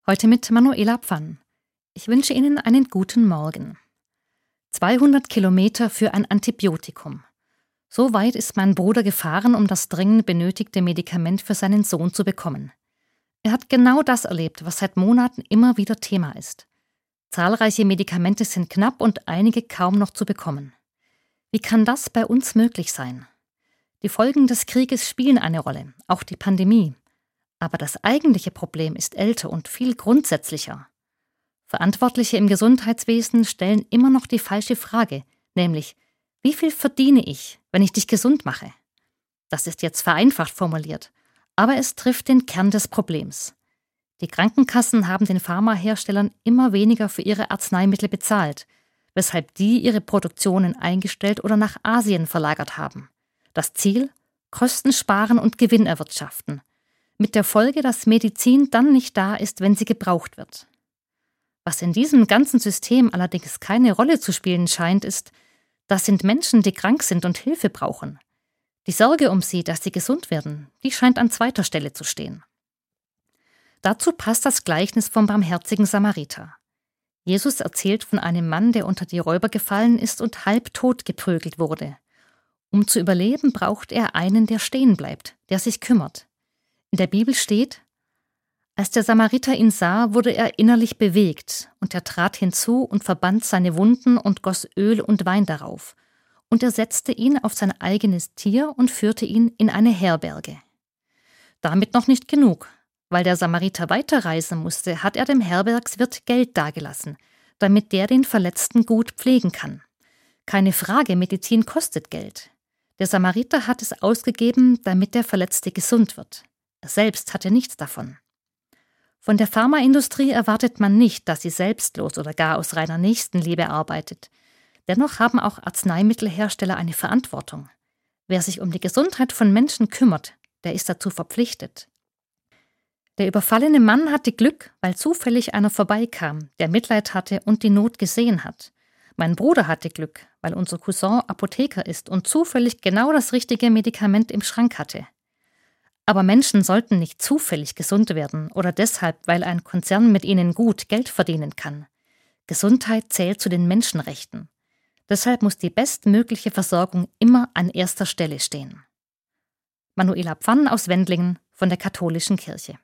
Heute mit Manuela Pfann. Ich wünsche Ihnen einen guten Morgen. 200 Kilometer für ein Antibiotikum. So weit ist mein Bruder gefahren, um das dringend benötigte Medikament für seinen Sohn zu bekommen. Er hat genau das erlebt, was seit Monaten immer wieder Thema ist. Zahlreiche Medikamente sind knapp und einige kaum noch zu bekommen. Wie kann das bei uns möglich sein? Die Folgen des Krieges spielen eine Rolle, auch die Pandemie. Aber das eigentliche Problem ist älter und viel grundsätzlicher. Verantwortliche im Gesundheitswesen stellen immer noch die falsche Frage, nämlich, wie viel verdiene ich, wenn ich dich gesund mache? Das ist jetzt vereinfacht formuliert, aber es trifft den Kern des Problems. Die Krankenkassen haben den Pharmaherstellern immer weniger für ihre Arzneimittel bezahlt, weshalb die ihre Produktionen eingestellt oder nach Asien verlagert haben. Das Ziel? Kosten sparen und Gewinn erwirtschaften. Mit der Folge, dass Medizin dann nicht da ist, wenn sie gebraucht wird. Was in diesem ganzen System allerdings keine Rolle zu spielen scheint, ist, das sind Menschen, die krank sind und Hilfe brauchen. Die Sorge um sie, dass sie gesund werden, die scheint an zweiter Stelle zu stehen. Dazu passt das Gleichnis vom barmherzigen Samariter. Jesus erzählt von einem Mann, der unter die Räuber gefallen ist und halbtot geprügelt wurde. Um zu überleben, braucht er einen, der stehen bleibt, der sich kümmert. In der Bibel steht: Als der Samariter ihn sah, wurde er innerlich bewegt, und er trat hinzu und verband seine Wunden und goss Öl und Wein darauf. Und er setzte ihn auf sein eigenes Tier und führte ihn in eine Herberge. Damit noch nicht genug. Weil der Samariter weiterreisen musste, hat er dem Herbergswirt Geld dagelassen, damit der den Verletzten gut pflegen kann. Keine Frage, Medizin kostet Geld. Der Samariter hat es ausgegeben, damit der Verletzte gesund wird. Er selbst hatte nichts davon. Von der Pharmaindustrie erwartet man nicht, dass sie selbstlos oder gar aus reiner Nächstenliebe arbeitet. Dennoch haben auch Arzneimittelhersteller eine Verantwortung. Wer sich um die Gesundheit von Menschen kümmert, der ist dazu verpflichtet. Der überfallene Mann hatte Glück, weil zufällig einer vorbeikam, der Mitleid hatte und die Not gesehen hat. Mein Bruder hatte Glück, weil unser Cousin Apotheker ist und zufällig genau das richtige Medikament im Schrank hatte. Aber Menschen sollten nicht zufällig gesund werden oder deshalb, weil ein Konzern mit ihnen gut Geld verdienen kann. Gesundheit zählt zu den Menschenrechten. Deshalb muss die bestmögliche Versorgung immer an erster Stelle stehen. Manuela Pfann aus Wendlingen von der Katholischen Kirche.